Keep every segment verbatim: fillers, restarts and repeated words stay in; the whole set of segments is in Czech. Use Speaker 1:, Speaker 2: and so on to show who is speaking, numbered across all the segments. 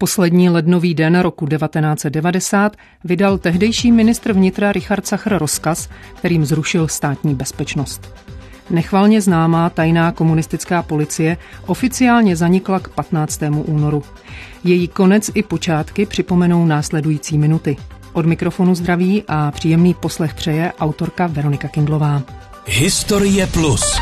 Speaker 1: Poslední lednový den roku devatenáct set devadesát vydal tehdejší ministr vnitra Richard Sachr rozkaz, kterým zrušil státní bezpečnost. Nechvalně známá tajná komunistická policie oficiálně zanikla k patnáctému únoru. Její konec i počátky připomenou následující minuty. Od mikrofonu zdraví a příjemný poslech přeje autorka Veronika Kindlová.
Speaker 2: Historie plus.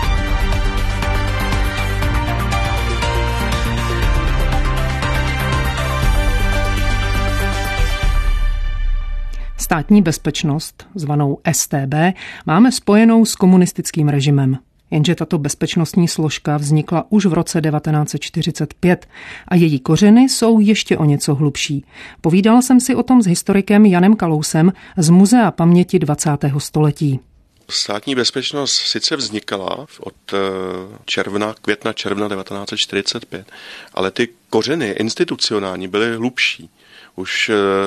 Speaker 1: Státní bezpečnost, zvanou S T B, máme spojenou s komunistickým režimem. Jenže tato bezpečnostní složka vznikla už v roce devatenáct set čtyřicet pět a její kořeny jsou ještě o něco hlubší. Povídala jsem si o tom s historikem Janem Kalousem z Muzea paměti dvacátého století.
Speaker 3: Státní bezpečnost sice vznikala od června, května, června devatenáct set čtyřicet pět, ale ty kořeny institucionální byly hlubší. Už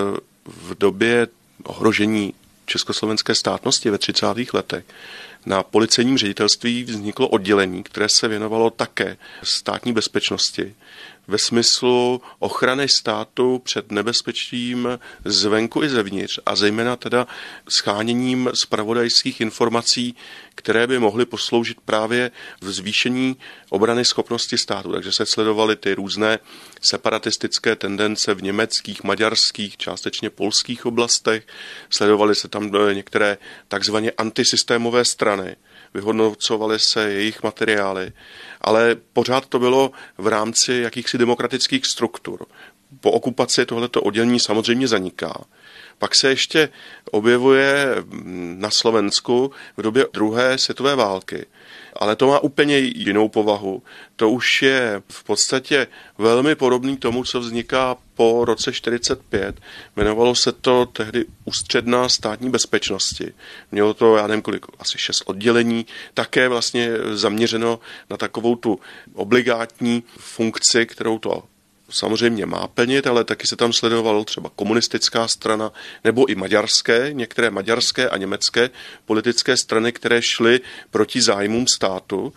Speaker 3: v době ohrožení československé státnosti ve třicátých letech na policejním ředitelství vzniklo oddělení, které se věnovalo také státní bezpečnosti ve smyslu ochrany státu před nebezpečím zvenku i zevnitř a zejména teda sháněním zpravodajských informací, které by mohly posloužit právě v zvýšení obrany schopnosti státu. Takže se sledovaly ty různé separatistické tendence v německých, maďarských, částečně polských oblastech. Sledovaly se tam některé takzvaně antisystémové strany. Vyhodnocovaly se jejich materiály, ale pořád to bylo v rámci jakýchsi demokratických struktur. Po okupaci tohleto oddělení samozřejmě zaniká. Pak se ještě objevuje na Slovensku v době druhé světové války. Ale to má úplně jinou povahu. To už je v podstatě velmi podobný tomu, co vzniká po roce čtyřicet pět. Jmenovalo se to tehdy Ústředná státní bezpečnosti. Mělo to, já nevím kolik, asi šest oddělení, také vlastně zaměřeno na takovou tu obligátní funkci, kterou to samozřejmě má plnit, ale taky se tam sledovalo třeba komunistická strana nebo i maďarské, některé maďarské a německé politické strany, které šly proti zájmům státu.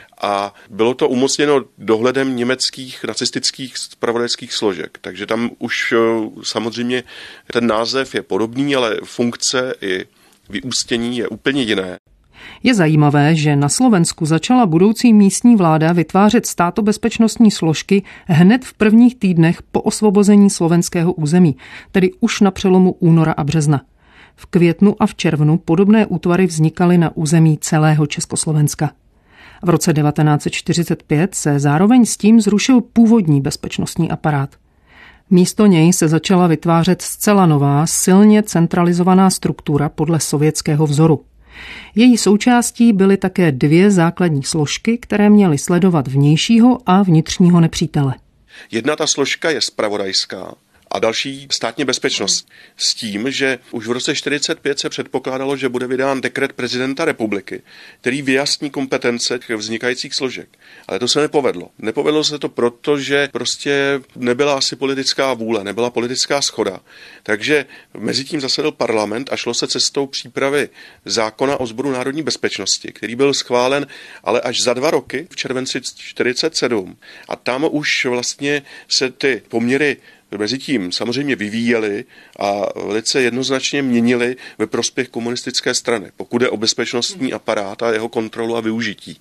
Speaker 3: A bylo to umocněno dohledem německých nacistických zpravodajských složek. Takže tam už samozřejmě ten název je podobný, ale funkce i vyústění je úplně jiné.
Speaker 1: Je zajímavé, že na Slovensku začala budoucí místní vláda vytvářet státobezpečnostní složky hned v prvních týdnech po osvobození slovenského území, tedy už na přelomu února a března. V květnu a v červnu podobné útvary vznikaly na území celého Československa. V roce devatenáct set čtyřicet pět se zároveň s tím zrušil původní bezpečnostní aparát. Místo něj se začala vytvářet zcela nová, silně centralizovaná struktura podle sovětského vzoru. Její součástí byly také dvě základní složky, které měly sledovat vnějšího a vnitřního nepřítele.
Speaker 3: Jedna ta složka je zpravodajská a další státní bezpečnost. S tím, že už v roce čtyřicet pět se předpokládalo, že bude vydán dekret prezidenta republiky, který vyjasní kompetence vznikajících složek. Ale to se nepovedlo. Nepovedlo se to proto, že prostě nebyla asi politická vůle, nebyla politická shoda. Takže mezi tím zasedl parlament a šlo se cestou přípravy zákona o Sboru národní bezpečnosti, který byl schválen ale až za dva roky v červenci čtyřicet sedm. A tam už vlastně se ty poměry mezitím samozřejmě vyvíjely a velice jednoznačně měnily ve prospěch komunistické strany, pokud jde o bezpečnostní aparát a jeho kontrolu a využití.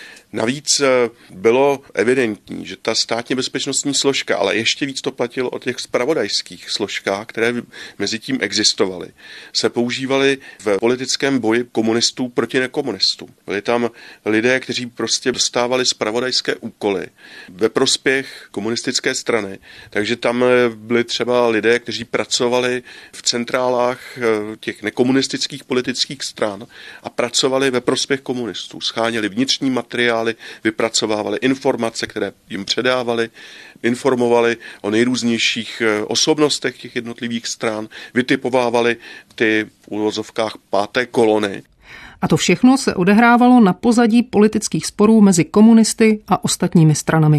Speaker 3: Navíc bylo evidentní, že ta státně bezpečnostní složka, ale ještě víc to platilo o těch zpravodajských složkách, které mezi tím existovaly, se používaly v politickém boji komunistů proti nekomunistům. Byli tam lidé, kteří prostě dostávali zpravodajské úkoly ve prospěch komunistické strany, takže tam byli třeba lidé, kteří pracovali v centrálách těch nekomunistických politických stran a pracovali ve prospěch komunistů, scháněli vnitřní materiál, vypracovávali informace, které jim předávali, informovali o nejrůznějších osobnostech těch jednotlivých stran, vytipovávali ty v úvozovkách páté kolony.
Speaker 1: A to všechno se odehrávalo na pozadí politických sporů mezi komunisty a ostatními stranami.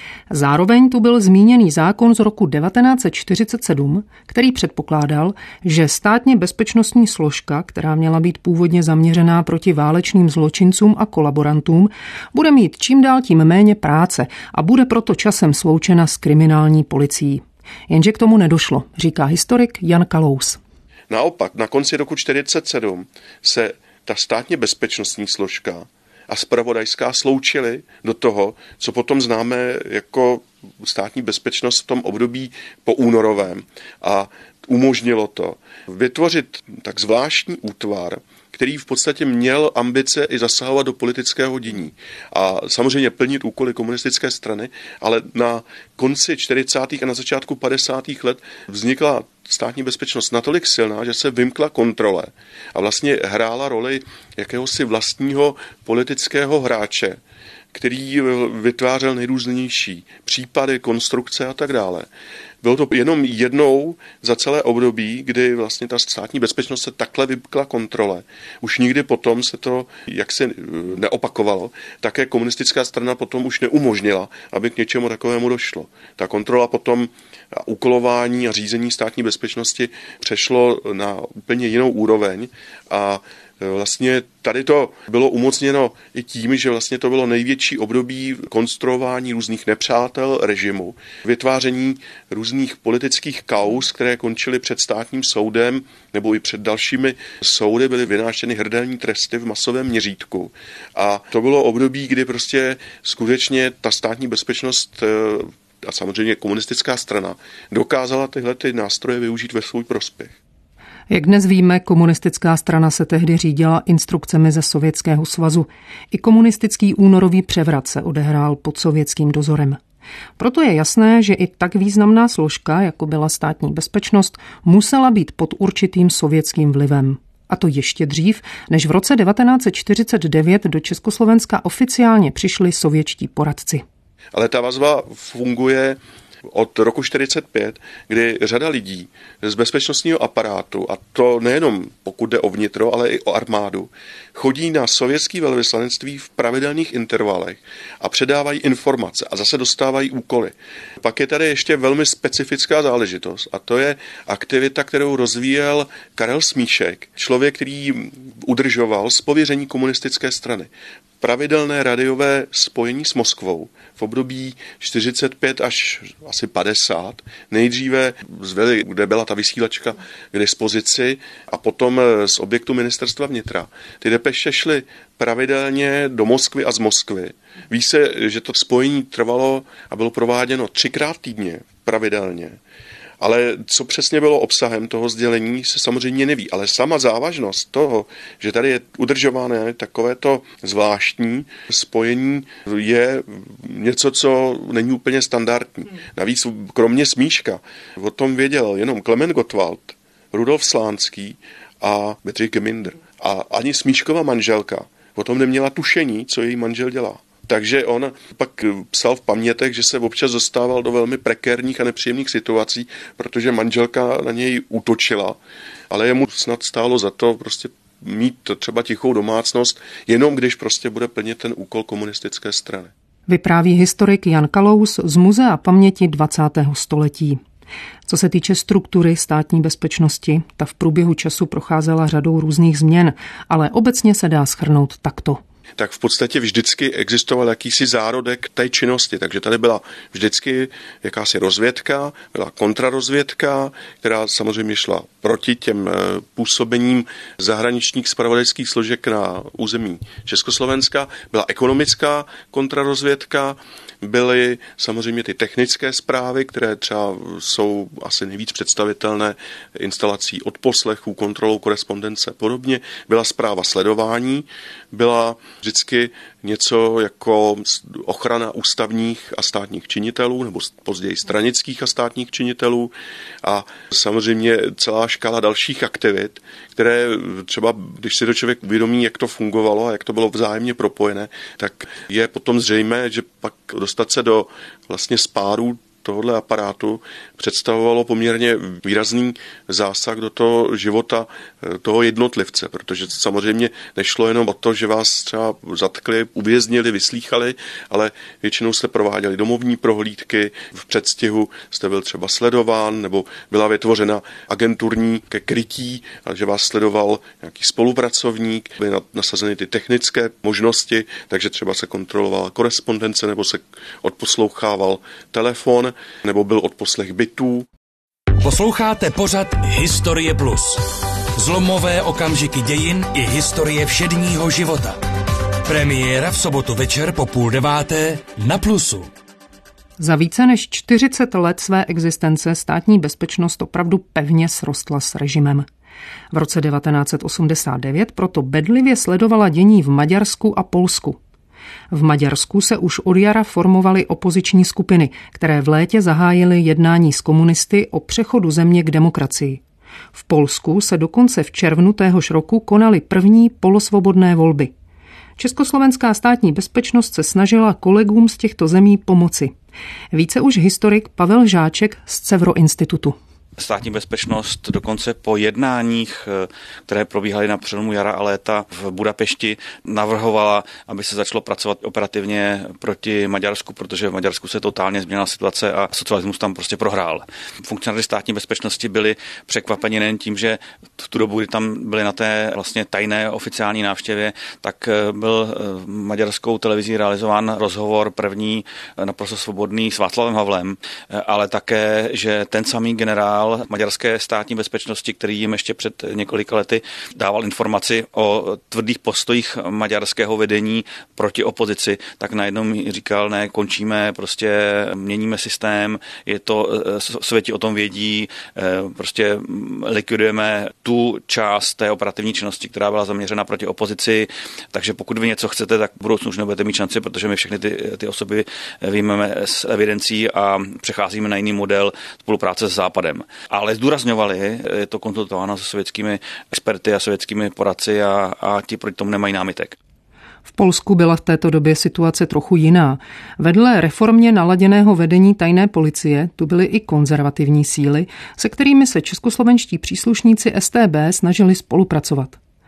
Speaker 1: Zároveň tu byl zmíněný zákon z roku devatenáct set čtyřicet sedm, který předpokládal, že státně bezpečnostní složka, která měla být původně zaměřená proti válečným zločincům a kolaborantům, bude mít čím dál tím méně práce a bude proto časem sloučena s kriminální policií. Jenže k tomu nedošlo, říká historik Jan Kalous.
Speaker 3: Naopak, na konci roku čtyřicet sedm se ta státně bezpečnostní složka a zpravodajská sloučily do toho, co potom známe jako státní bezpečnost v tom období po únorovém. A umožnilo to vytvořit tak zvláštní útvar, který v podstatě měl ambice i zasahovat do politického dění a samozřejmě plnit úkoly komunistické strany, ale na konci čtyřicátých a na začátku padesátých let vznikla státní bezpečnost natolik silná, že se vymkla kontrole a vlastně hrála roli jakéhosi vlastního politického hráče, který vytvářel nejrůznější případy, konstrukce a tak dále. Bylo to jenom jednou za celé období, kdy vlastně ta státní bezpečnost se takhle vymkla kontrole. Už nikdy potom se to jaksi neopakovalo. Také komunistická strana potom už neumožnila, aby k něčemu takovému došlo. Ta kontrola potom a úkolování a řízení státní bezpečnosti přešlo na úplně jinou úroveň a vlastně tady to bylo umocněno i tím, že vlastně to bylo největší období konstruování různých nepřátel režimu, vytváření různých politických kauz, které končily před státním soudem nebo i před dalšími soudy, byly vynášeny hrdelní tresty v masovém měřítku. A to bylo období, kdy prostě skutečně ta státní bezpečnost a samozřejmě komunistická strana dokázala tyhle ty nástroje využít ve svůj prospěch.
Speaker 1: Jak dnes víme, komunistická strana se tehdy řídila instrukcemi ze Sovětského svazu. I komunistický únorový převrat se odehrál pod sovětským dozorem. Proto je jasné, že i tak významná složka, jako byla státní bezpečnost, musela být pod určitým sovětským vlivem. A to ještě dřív, než v roce devatenáct set čtyřicet devět do Československa oficiálně přišli sovětští poradci.
Speaker 3: Ale ta vazba funguje od roku čtyřicet pět, kdy řada lidí z bezpečnostního aparátu, a to nejenom pokud jde o vnitro, ale i o armádu, chodí na sovětské velvyslanectví v pravidelných intervalech a předávají informace a zase dostávají úkoly. Pak je tady ještě velmi specifická záležitost a to je aktivita, kterou rozvíjel Karel Smíšek, člověk, který udržoval z pověření komunistické strany pravidelné radiové spojení s Moskvou v období čtyřicet pět až asi padesát. Nejdříve zveli, kde byla ta vysílačka k dispozici a potom z objektu ministerstva vnitra. Ty depeše šly pravidelně do Moskvy a z Moskvy. Ví se, že to spojení trvalo a bylo prováděno třikrát týdně pravidelně. Ale co přesně bylo obsahem toho sdělení, se samozřejmě neví. Ale sama závažnost toho, že tady je udržované takovéto zvláštní spojení, je něco, co není úplně standardní. Navíc kromě Smíška o tom věděl jenom Klement Gottwald, Rudolf Slánský a Bedřich Geminder. A ani Smíškova manželka o tom neměla tušení, co její manžel dělá. Takže on pak psal v pamětech, že se občas dostával do velmi prekérních a nepříjemných situací, protože manželka na něj útočila, ale jemu snad stálo za to prostě mít třeba tichou domácnost, jenom když prostě bude plnit ten úkol komunistické strany.
Speaker 1: Vypráví historik Jan Kalous z Muzea paměti dvacátého století. Co se týče struktury státní bezpečnosti, ta v průběhu času procházela řadou různých změn, ale obecně se dá shrnout takto.
Speaker 3: Tak v podstatě vždycky existoval jakýsi zárodek té činnosti. Takže tady byla vždycky jakási rozvědka, byla kontrarozvědka, která samozřejmě šla proti těm působením zahraničních zpravodajských složek na území Československa. Byla ekonomická kontrarozvědka, byly samozřejmě ty technické zprávy, které třeba jsou asi nejvíc představitelné instalací odposlechů, kontrolou korespondence a podobně. Byla zpráva sledování, byla vždycky něco jako ochrana ústavních a státních činitelů, nebo později stranických a státních činitelů a samozřejmě celá škála dalších aktivit, které třeba, když si to člověk uvědomí, jak to fungovalo a jak to bylo vzájemně propojené, tak je potom zřejmé, že pak dostat se do vlastně spáru tohohle aparátu představovalo poměrně výrazný zásah do toho života toho jednotlivce, protože samozřejmě nešlo jenom o to, že vás třeba zatkli, uvěznili, vyslýchali, ale většinou jste prováděli domovní prohlídky, v předstihu jste byl třeba sledován, nebo byla vytvořena agenturní ke krytí, že vás sledoval nějaký spolupracovník, byly nasazeny ty technické možnosti, takže třeba se kontrolovala korespondence nebo se odposlouchával telefon nebo byl odposlech bytů.
Speaker 2: Posloucháte pořad Historie Plus. Zlomové okamžiky dějin i historie všedního života. Premiéra v sobotu večer po půl deváté na Plusu.
Speaker 1: Za více než čtyřicet let své existence státní bezpečnost opravdu pevně srostla s režimem. V roce devatenáct set osmdesát devět proto bedlivě sledovala dění v Maďarsku a Polsku. V Maďarsku se už od jara formovaly opoziční skupiny, které v létě zahájily jednání s komunisty o přechodu země k demokracii. V Polsku se dokonce v červnu téhož roku konaly první polosvobodné volby. Československá státní bezpečnost se snažila kolegům z těchto zemí pomoci. Více už historik Pavel Žáček z Cevro institutu.
Speaker 4: Státní bezpečnost dokonce po jednáních, které probíhaly na přelomu jara a léta v Budapešti, navrhovala, aby se začalo pracovat operativně proti Maďarsku, protože v Maďarsku se totálně změnila situace a socialismus tam prostě prohrál. Funkcionáři státní bezpečnosti byli překvapeni nejen tím, že v tu dobu, kdy tam byli na té vlastně tajné oficiální návštěvě, tak byl maďarskou televizí realizován rozhovor první naprosto svobodný s Václavem Havlem, ale také, že ten samý generál maďarské státní bezpečnosti, který jim ještě před několika lety dával informaci o tvrdých postojích maďarského vedení proti opozici, tak najednou mi říkal, ne, končíme, prostě měníme systém, je to, Sověti o tom vědí, prostě likvidujeme tu část té operativní činnosti, která byla zaměřena proti opozici, takže pokud vy něco chcete, tak v budoucnu už nebudete mít šanci, protože my všechny ty, ty osoby vyjmeme z evidencí a přecházíme na jiný model spolupráce s Západem. Ale zdůrazňovali, je to konzultováno se sovětskými experty a sovětskými poradci a, a ti proti tomu nemají námitek.
Speaker 1: V Polsku byla v této době situace trochu jiná. Vedle reformně naladěného vedení tajné policie tu byly i konzervativní síly, se kterými se českoslovenští příslušníci S T B snažili spolupracovat.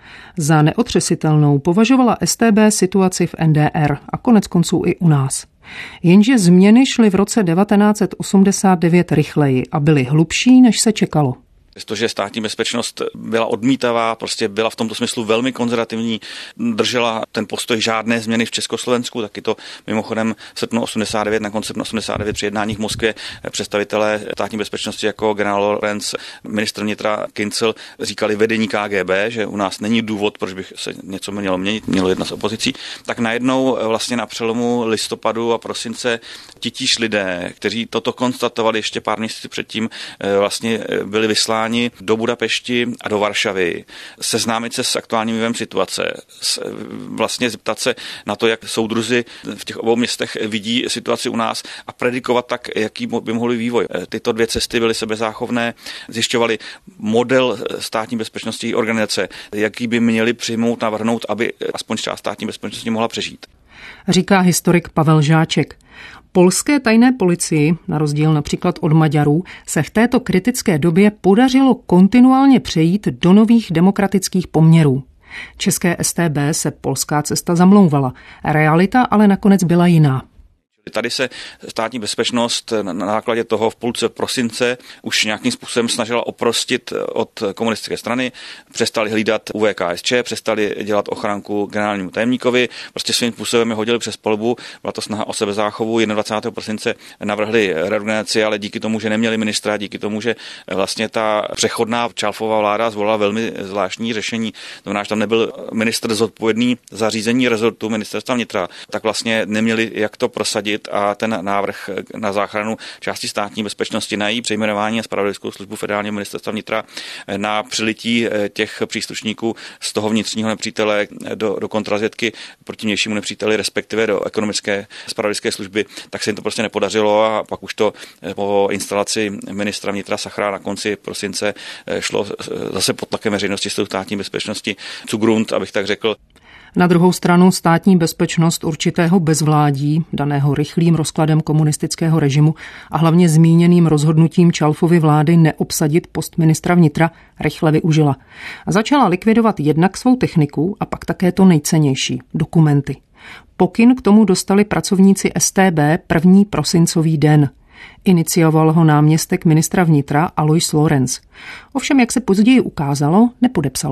Speaker 1: Za neotřesitelnou považovala S T B situaci v N D R a konec konců i u nás. Jenže změny šly v roce devatenáct set osmdesát devět rychleji a byly hlubší, než se čekalo.
Speaker 4: Přestože státní bezpečnost byla odmítavá, prostě byla v tomto smyslu velmi konzervativní, držela ten postoj žádné změny v Československu, taky to mimochodem v srpnu osmdesát devět, na konci srpna osmdesát devět při jednáních v Moskvě představitelé státní bezpečnosti jako generál Lorenz, ministr vnitra Kincl říkali vedení K G B, že u nás není důvod, proč by se něco mělo měnit, mělo jednat s opozicí, tak najednou vlastně na přelomu listopadu a prosince titíž lidé, kteří toto konstatovali ještě pár měsíců předtím, vlastně byli vysláni do Budapešti a do Varšavy, seznámit se s aktuálním vývojem situace, vlastně zeptat se na to, jak soudruzi v těch obou městech vidí situaci u nás a predikovat tak, jaký by mohl být vývoj. Tyto dvě cesty byly sebezáchovné, zjišťovali model státní bezpečnosti organizace, jaký by měli přijmout, navrhnout, aby aspoň část státní bezpečnosti mohla přežít.
Speaker 1: Říká historik Pavel Žáček. Polské tajné policii, na rozdíl například od Maďarů, se v této kritické době podařilo kontinuálně přejít do nových demokratických poměrů. České S T B se polská cesta zamlouvala, realita ale nakonec byla jiná.
Speaker 4: Tady se státní bezpečnost na základě toho v půlce prosince už nějakým způsobem snažila oprostit od komunistické strany, přestali hlídat U V K S Č, přestali dělat ochranku generálnímu tajemníkovi, prostě svým způsobem je hodili přes palubu, byla to snaha o sebezáchovu, dvacátého prvního prosince navrhli reorganizaci, ale díky tomu, že neměli ministra, díky tomu, že vlastně ta přechodná Čalfova vláda zvolila velmi zvláštní řešení, to znamená, že tam nebyl ministr zodpovědný za řízení rezortu ministerstva vnitra, tak vlastně neměli jak to prosadit a ten návrh na záchranu části státní bezpečnosti, na její přejmenování a zpravodajskou službu federálního ministerstva vnitra, na přilití těch příslušníků z toho vnitřního nepřítele do, do kontrarazvědky proti vnějšímu nepříteli, respektive do ekonomické zpravodajské služby, tak se jim to prostě nepodařilo a pak už to po instalaci ministra vnitra Sachra na konci prosince šlo zase pod tlakem veřejnosti s tou státní bezpečnosti zu Grund, abych tak řekl.
Speaker 1: Na druhou stranu státní bezpečnost určitého bezvládí, daného rychlým rozkladem komunistického režimu a hlavně zmíněným rozhodnutím Čalfovy vlády neobsadit post ministra vnitra, rychle využila. A začala likvidovat jednak svou techniku a pak také to nejcennější – dokumenty. Pokyn k tomu dostali pracovníci S T B první prosincový den. Inicioval ho náměstek ministra vnitra Alois Lorenz. Ovšem, jak se později ukázalo, nepodepsal ho.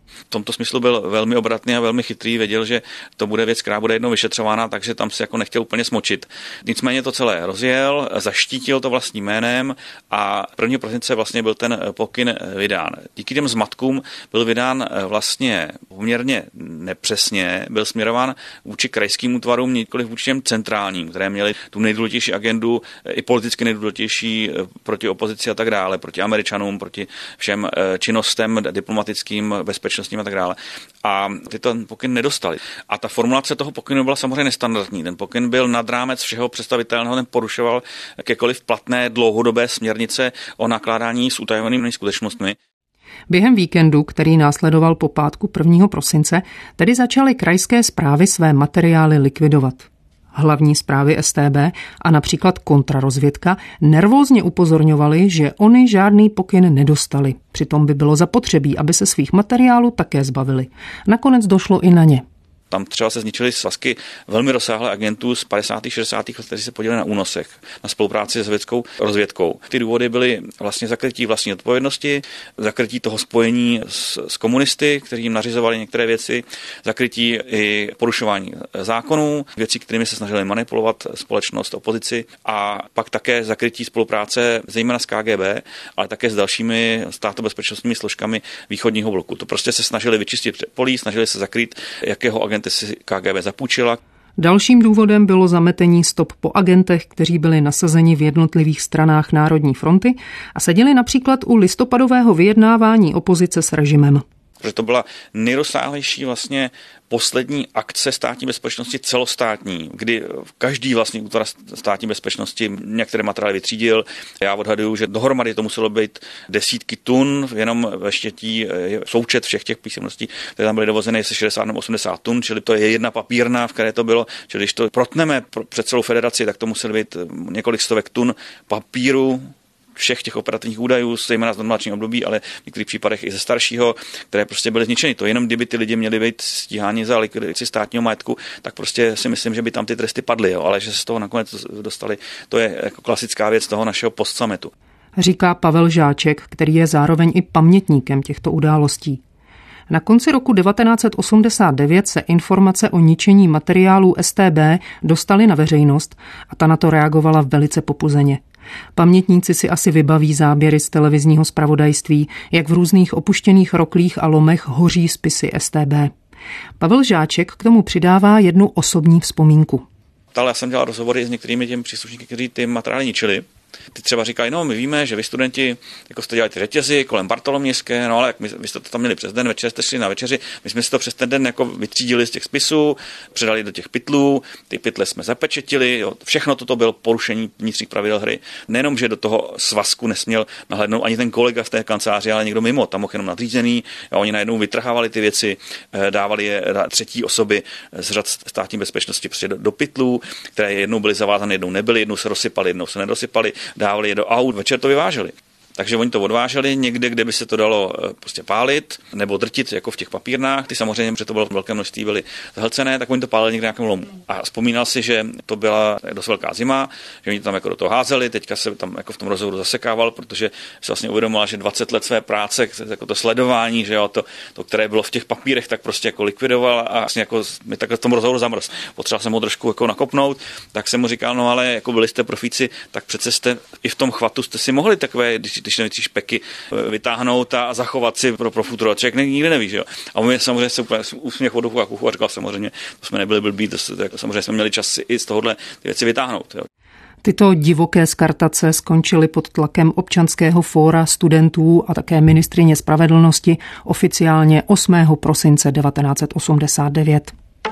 Speaker 4: V tomto smyslu byl velmi obratný a velmi chytrý, věděl, že to bude věc, která bude jednou vyšetřována, takže tam se jako nechtěl úplně smočit. Nicméně to celé rozjel, zaštítil to vlastním jménem a prvního prosince vlastně byl ten pokyn vydán. Díky těm zmatkům byl vydán vlastně poměrně nepřesně, byl směrován vůči krajským útvarům, nikoliv vůči těm centrálním, které měly tu nejdůležitější agendu, i politicky nejdůležitější proti opozici a tak dále, proti Američanům, proti všem činnostem diplomatickým, bezpečnostním a tak dále. A ty ten pokyn nedostali. A ta formulace toho pokynu byla samozřejmě nestandardní. Ten pokyn byl nad rámec všeho představitelného, ten porušoval jakékoliv platné dlouhodobé směrnice o nakládání s utajovanými skutečnostmi.
Speaker 1: Během víkendu, který následoval po pátku prvního prosince, tedy začaly krajské správy své materiály likvidovat. Hlavní zprávy S T B a například kontrarozvědka nervózně upozorňovali, že oni žádný pokyn nedostali. Přitom by bylo zapotřebí, aby se svých materiálů také zbavili. Nakonec došlo i na ně.
Speaker 4: Tam třeba se zničily svazky velmi rozsáhlé agentů z padesátých šedesátých let, kteří se podíleli na únosech, na spolupráci s sovětskou rozvědkou. Ty důvody byly vlastně zakrytí vlastní odpovědnosti, zakrytí toho spojení s, s komunisty, kteří jim nařizovali některé věci, zakrytí i porušování zákonů, věcí, kterými se snažili manipulovat společnost, opozici, a pak také zakrytí spolupráce zejména s K G B, ale také s dalšími státobezpečnostními složkami východního bloku. To prostě se snažili vyčistit polí, snažili se zakrýt, jakého agenta si K G B zapůjčila.
Speaker 1: Dalším důvodem bylo zametení stop po agentech, kteří byli nasazeni v jednotlivých stranách Národní fronty a seděli například u listopadového vyjednávání opozice s režimem.
Speaker 4: Protože to byla nejrozsáhlejší vlastně poslední akce státní bezpečnosti celostátní, kdy každý vlastně útvar státní bezpečnosti některé materiály vytřídil. Já odhaduju, že dohromady to muselo být desítky tun, jenom ve Štětí součet všech těch písemností, které tam byly dovozeny, se šedesát nebo osmdesát tun, čili to je jedna papírna, v které to bylo. Čili když to protneme před celou federaci, tak to muselo být několik stovek tun papíru, všech těch operativních údajů, zejména z normálního období, ale v některých případech i ze staršího, které prostě byly zničeny. To jenom kdyby ty lidi měli být stíháni za likvidaci státního majetku, tak prostě si myslím, že by tam ty tresty padly, jo. Ale že se z toho nakonec dostali, to je jako klasická věc toho našeho postsametu.
Speaker 1: Říká Pavel Žáček, který je zároveň i pamětníkem těchto událostí. Na konci roku devatenáct set osmdesát devět se informace o ničení materiálů S T B dostaly na veřejnost a ta na to reagovala velice popuzeně. Pamětníci si asi vybaví záběry z televizního zpravodajství, jak v různých opuštěných roklích a lomech hoří spisy S T B. Pavel Žáček k tomu přidává jednu osobní vzpomínku.
Speaker 4: Já jsem dělal rozhovory s některými těmi příslušníky, kteří ty materiály ničili. Ty třeba říkají, no my víme, že vy studenti jako jste dělali ty řetězy kolem Bartolomějské, no ale my, vy jste to tam měli přes den, večer jste šli na večeři, my jsme si to přes ten den jako vytřídili z těch spisů, předali do těch pytlů, ty pytle jsme zapečetili, jo, všechno toto bylo porušení vnitřních pravidel hry. Nejenom, že do toho svazku nesměl nahlédnout ani ten kolega v té kanceláři, ale někdo mimo, tam mohl jenom nadřízený, a oni najednou vytrhávali ty věci, dávali je třetí osoby z řad státní bezpečnosti prostě do, do pytlů, které jednou byly zavázané, jednou nebyly, jednou se rozsypaly, jednou se nedosypaly. Dávali je do aut, večer to vyváželi. Takže oni to odváželi někde, kde by se to dalo prostě pálit nebo drtit, jako v těch papírnách. Ty samozřejmě, protože to bylo velké množství, byly zahlcené, tak oni to pálili někde nějakém lomu. A vzpomínal si, že to byla dost velká zima, že oni to tam jako do toho házeli, teďka se tam jako v tom rozhovoru zasekával, protože se vlastně uvědomila, že dvacet let své práce, jako to sledování, že jo, to, to, které bylo v těch papírech, tak prostě jako likvidoval a vlastně jako mi takhle v tom rozhovoru zamrz. Potřeboval jsem ho trošku jako nakopnout, tak jsem mu říkal, no ale jako byli jste profíci, tak přece jste i v tom chvatu jste si mohli takové, když když ty špeky vytáhnout a zachovat si pro, pro futuro. Člověk nikdy neví, že jo. A my samozřejmě se úplně úsměch od uchu a kuchu a říkal samozřejmě, to jsme nebyli blbí, to, to, samozřejmě jsme měli čas i z tohohle ty věci vytáhnout. Jo.
Speaker 1: Tyto divoké skartace skončily pod tlakem občanského fóra studentů a také ministryně spravedlnosti oficiálně osmého prosince devatenáct set osmdesát devět.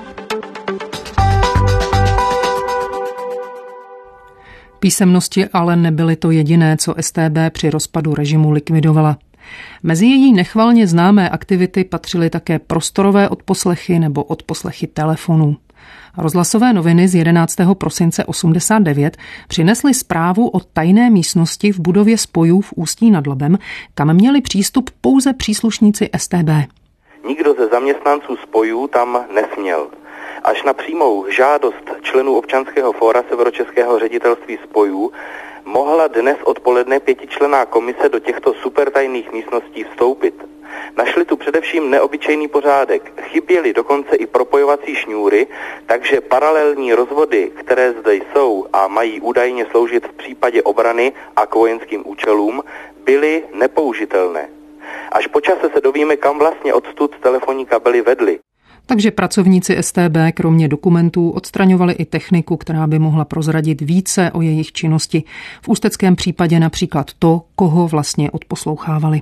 Speaker 1: Písemnosti ale nebyly to jediné, co S T B při rozpadu režimu likvidovala. Mezi její nechvalně známé aktivity patřily také prostorové odposlechy nebo odposlechy telefonů. Rozhlasové noviny z jedenáctého prosince osmdesát devět přinesly zprávu o tajné místnosti v budově spojů v Ústí nad Labem, kam měli přístup pouze příslušníci S T B.
Speaker 5: Nikdo ze zaměstnanců spojů tam nesměl. Až na přímou žádost členů občanského fóra Severočeského ředitelství spojů mohla dnes odpoledne pětičlenná komise do těchto supertajných místností vstoupit. Našli tu především neobyčejný pořádek. Chyběly dokonce i propojovací šňůry, takže paralelní rozvody, které zde jsou a mají údajně sloužit v případě obrany a k vojenským účelům, byly nepoužitelné. Až po čase se dovíme, kam vlastně odtud telefonní kabely vedly.
Speaker 1: Takže pracovníci S T B kromě dokumentů odstraňovali i techniku, která by mohla prozradit více o jejich činnosti. V ústeckém případě například to, koho vlastně odposlouchávali.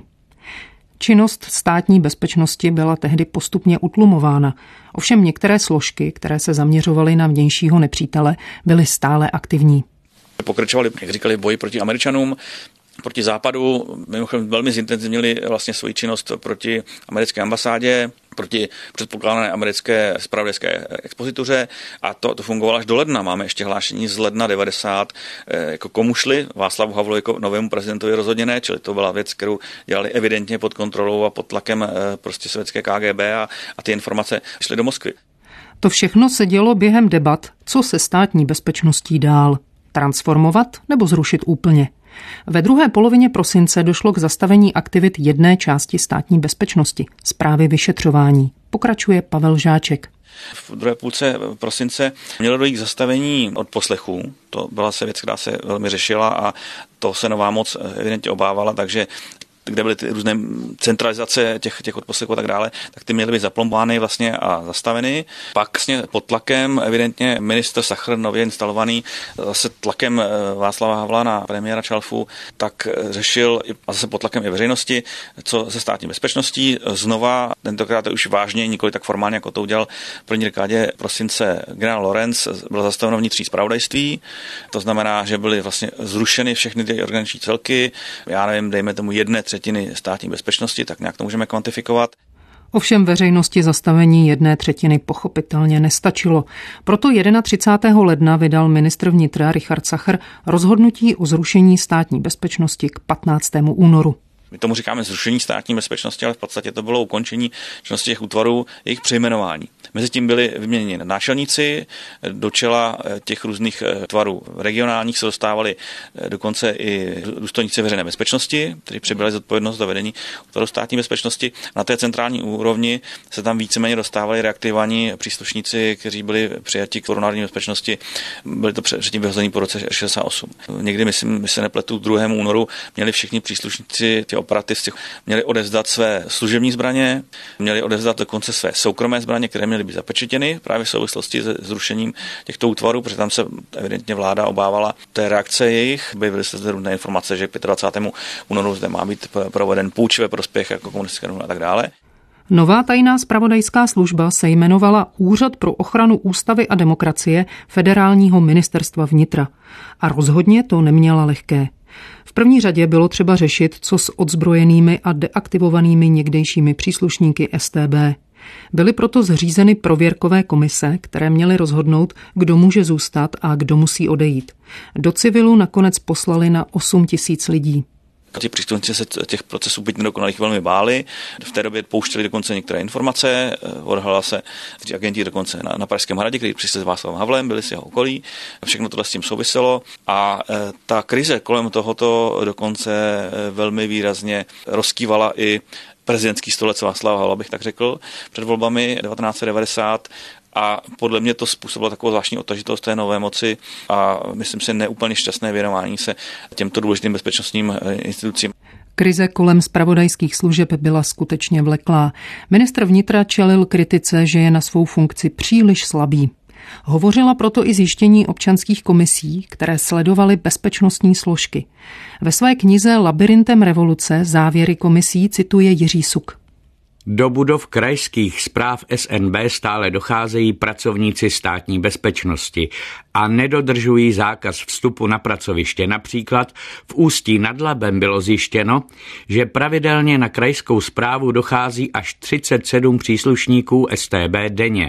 Speaker 1: Činnost státní bezpečnosti byla tehdy postupně utlumována. Ovšem některé složky, které se zaměřovaly na vnějšího nepřítele, byly stále aktivní.
Speaker 4: Pokračovali, jak říkali, v boji proti Američanům, proti Západu, mimochodem velmi zintenzivnili vlastně svoji činnost proti americké ambasádě, proti předpokládané americké zpravodajské expozituře a to, to fungovalo až do ledna. Máme ještě hlášení z ledna devadesát, jako komu šli, Václavu Havlu jako novému prezidentovi rozhodně ne, čili to byla věc, kterou dělali evidentně pod kontrolou a pod tlakem prostě sovětské K G B a, a ty informace šly do Moskvy.
Speaker 1: To všechno se dělo během debat, co se státní bezpečností dál. Transformovat nebo zrušit úplně. Ve druhé polovině prosince došlo k zastavení aktivit jedné části státní bezpečnosti, správy vyšetřování. Pokračuje Pavel Žáček.
Speaker 4: V druhé půlce prosince mělo dojít k zastavení odposlechů. To byla se věc, která se velmi řešila a to se nová moc evidentně obávala, takže kde byly ty různé centralizace těch, těch odposlechů a tak dále, tak ty měly být zaplombovány vlastně a zastaveny. Pak vlastně pod tlakem evidentně ministr Sachr, nově instalovaný, zase tlakem Václava Havla na premiéra Čalfu, tak řešil a zase pod tlakem i veřejnosti, co se státní bezpečností. Znova, tentokrát už vážně, nikoli tak formálně, jako to udělal v první dekádě prosince generál Lorenz, bylo zastaveno vnitřní zpravodajství. To znamená, že byly vlastně zrušeny všechny ty organizační celky. Já nevím, dejme tomu jedné třetiny státní bezpečnosti, tak nějak to můžeme kvantifikovat.
Speaker 1: Ovšem veřejnosti zastavení jedné třetiny pochopitelně nestačilo. Proto třicátého prvního ledna vydal ministr vnitra Richard Sachr rozhodnutí o zrušení státní bezpečnosti k patnáctému únoru.
Speaker 4: My tomu říkáme zrušení státní bezpečnosti, ale v podstatě to bylo ukončení činnosti těch útvarů, jejich přejmenování. Mezitím byli vyměněni náčelníci, do čela těch různých tvarů regionálních se dostávali dokonce i důstojníci veřejné bezpečnosti, kteří přibrali zodpovědnost za vedení útvaru státní bezpečnosti. Na té centrální úrovni se tam víceméně dostávali reaktivovaní příslušníci, kteří byli přijati k národní bezpečnosti, byli to předtím vyhození po roce šedesát osm. Někdy, myslím, my se nepletu, druhému únoru měli všichni příslušníci, ti operativci, měli odevzdat své služební zbraně, měli odevzdat dokonce své soukromé zbraně, které měly být zapečetěny právě v souvislosti se zrušením těchto útvarů, protože tam se evidentně vláda obávala té reakce jejich. Byly se zde různé informace, že dvacátého pátého únoru zde má být proveden půjč ve prospěch jako komunistické a tak dále.
Speaker 1: Nová tajná zpravodajská služba se jmenovala Úřad pro ochranu ústavy a demokracie Federálního ministerstva vnitra. A rozhodně to neměla lehké. V první řadě bylo třeba řešit, co s odzbrojenými a deaktivovanými někdejšími příslušníky S T B. Byly proto zřízeny prověrkové komise, které měly rozhodnout, kdo může zůstat a kdo musí odejít. Do civilu nakonec poslali na osm tisíc lidí.
Speaker 4: Ti příslušníci se těch procesů byť nedokonalých velmi báli. V té době pouštěli dokonce některé informace, odhalila se agenti dokonce na, na Pražském hradě, kteří přišli s Václavem Havlem, byli z jeho okolí. Všechno tohle s tím souviselo a ta krize kolem tohoto dokonce velmi výrazně rozkývala i prezidentský stolec Václava Havla, bych tak řekl, před volbami devatenáct set devadesát. A podle mě to způsobilo takovou zvláštní odtažitost té nové moci a myslím si neúplně šťastné věnování se těmto důležitým bezpečnostním institucím.
Speaker 1: Krize kolem zpravodajských služeb byla skutečně vleklá. Ministr vnitra čelil kritice, že je na svou funkci příliš slabý. Hovořila proto i zjištění občanských komisí, které sledovaly bezpečnostní složky. Ve své knize Labirintem revoluce závěry komisí cituje Jiří Suk.
Speaker 6: Do budov krajských správ S N B stále docházejí pracovníci státní bezpečnosti a nedodržují zákaz vstupu na pracoviště. Například v Ústí nad Labem bylo zjištěno, že pravidelně na krajskou správu dochází až třicet sedm příslušníků S T B denně.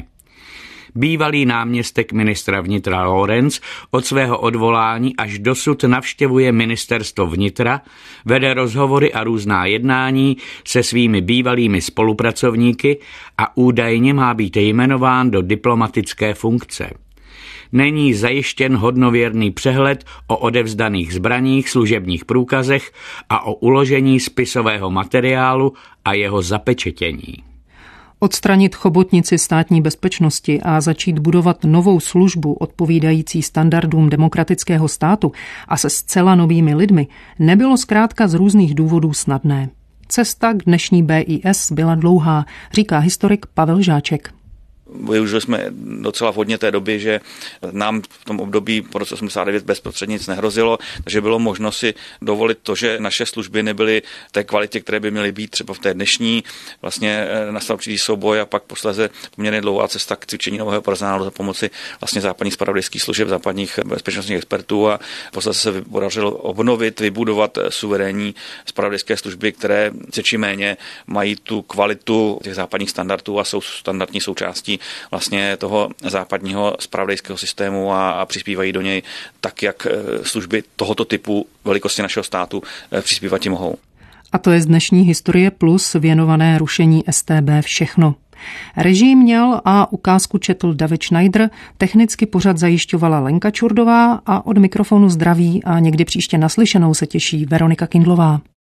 Speaker 6: Bývalý náměstek ministra vnitra Lorenz od svého odvolání až dosud navštěvuje ministerstvo vnitra, vede rozhovory a různá jednání se svými bývalými spolupracovníky a údajně má být jmenován do diplomatické funkce. není zajištěn hodnověrný přehled o odevzdaných zbraních, služebních průkazech a o uložení spisového materiálu a jeho zapečetění.
Speaker 1: Odstranit chobotnici státní bezpečnosti a začít budovat novou službu odpovídající standardům demokratického státu a se zcela novými lidmi nebylo zkrátka z různých důvodů snadné. Cesta k dnešní B I S byla dlouhá, říká historik Pavel Žáček.
Speaker 4: Využili jsme docela vhodně té doby, že nám v tom období po roce osmdesát devět bezprostředně nic nehrozilo, takže bylo možno si dovolit to, že naše služby nebyly v té kvalitě, které by měly být třeba v té dnešní. Vlastně nastal určitý souboj a pak posléze poměrně dlouhá cesta k cvičení nového personálu za pomoci vlastně západních zpravodajských služeb, západních bezpečnostních expertů a posléze se podařilo obnovit, vybudovat suverénní zpravodajské služby, které či méně mají tu kvalitu těch západních standardů a jsou standardní součástí vlastně toho západního zpravodajského systému a, a přispívají do něj tak, jak služby tohoto typu velikosti našeho státu přispívat ti mohou.
Speaker 1: A to je z dnešní Historie Plus věnované rušení S T B všechno. Režii měl a ukázku četl David Schneider, technicky pořad zajišťovala Lenka Čurdová a od mikrofonu zdraví a někdy příště naslyšenou se těší Veronika Kindlová.